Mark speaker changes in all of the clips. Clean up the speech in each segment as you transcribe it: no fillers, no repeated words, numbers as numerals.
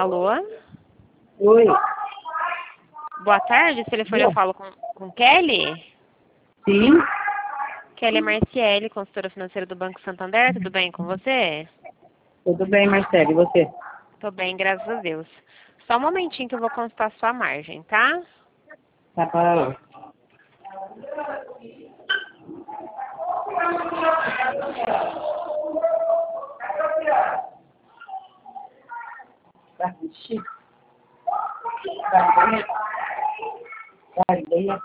Speaker 1: Alô?
Speaker 2: Oi.
Speaker 1: Boa tarde, esse telefone eu falo com Kelly?
Speaker 2: Sim.
Speaker 1: Kelly é Marciele, consultora financeira do Banco Santander, tudo bem com você?
Speaker 2: Tudo bem, Marcelo, e você?
Speaker 1: Tô bem, graças a Deus. Só um momentinho que eu vou consultar sua margem, tá?
Speaker 2: Tá bom. Vai, xixi. Vai, venha.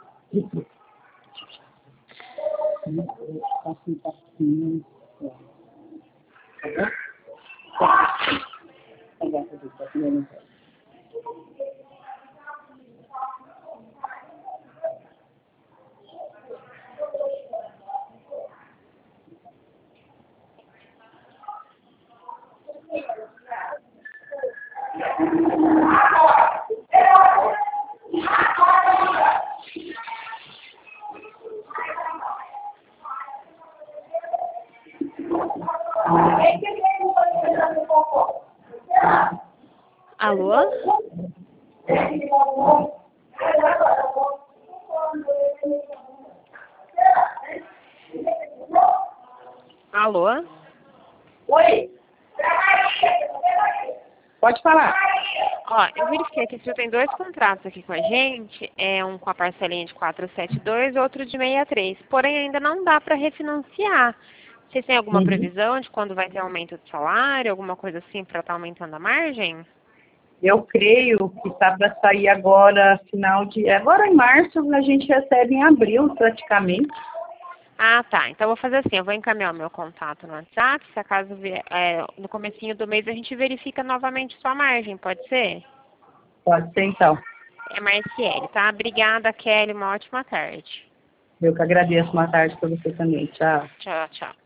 Speaker 1: Alô? Alô?
Speaker 2: Oi. Pode falar.
Speaker 1: Ó, eu verifiquei que você tem 2 contratos aqui com a gente, um com a parcelinha de 472 e outro de 63, porém ainda não dá para refinanciar. Vocês têm alguma previsão de quando vai ter aumento de salário, alguma coisa assim para estar aumentando a margem?
Speaker 2: Eu creio que está para sair agora, agora em março, a gente recebe em abril, praticamente.
Speaker 1: Ah, tá. Então eu vou fazer assim, eu vou encaminhar o meu contato no WhatsApp, se acaso no comecinho do mês a gente verifica novamente sua margem, pode ser?
Speaker 2: Pode ser, então.
Speaker 1: É Marciele, tá? Obrigada, Kelly, uma ótima tarde.
Speaker 2: Eu que agradeço. Uma tarde para você também. Tchau.
Speaker 1: Tchau, tchau.